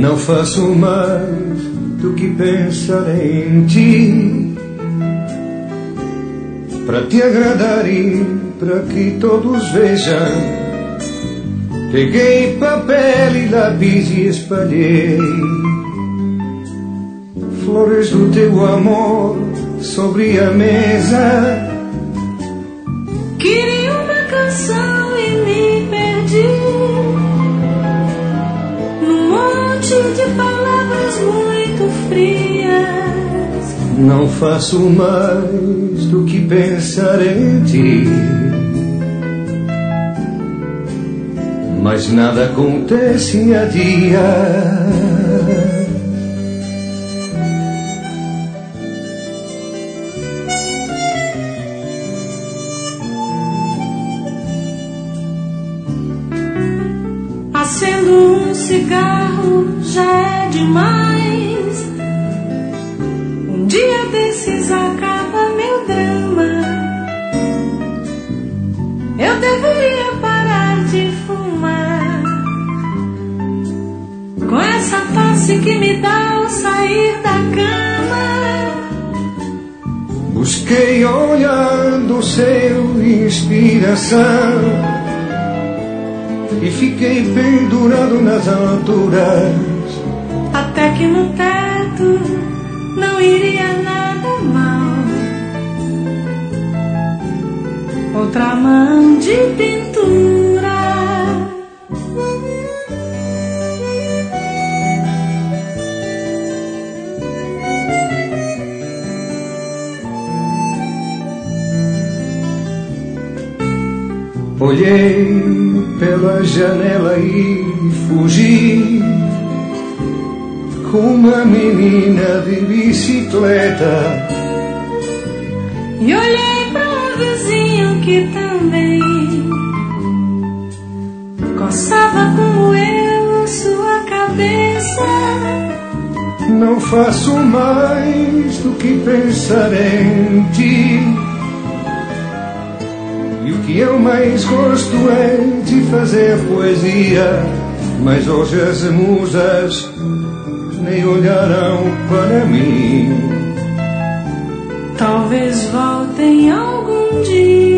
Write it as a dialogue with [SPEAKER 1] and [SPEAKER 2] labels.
[SPEAKER 1] Não faço mais do que pensar em ti, para te agradar e para que todos vejam. Peguei papel e lápis e espalhei flores do teu amor sobre a mesa.
[SPEAKER 2] Queria uma canção e me perdi num monte de palavras muito frias.
[SPEAKER 1] Não faço mais do que pensar em ti, mas nada acontece há dias.
[SPEAKER 2] Acendo um cigarro já é demais. Um dia desses acaba meu drama. Eu deveria parar de fumar, com essa tosse que me dá ao sair da cama.
[SPEAKER 1] Busquei olhando o céu inspiração e fiquei pendurado nas alturas,
[SPEAKER 2] até que no teto não iria nada mal. Outra mão de pintura.
[SPEAKER 1] Olhei pela janela e fugi com uma menina de bicicleta.
[SPEAKER 2] E olhei para um vizinho que também coçava como eu sua cabeça.
[SPEAKER 1] Não faço mais do que pensar em ti, e o que eu mais gosto é de fazer poesia. Mas hoje as musas nem olharão para mim.
[SPEAKER 2] Talvez voltem algum dia.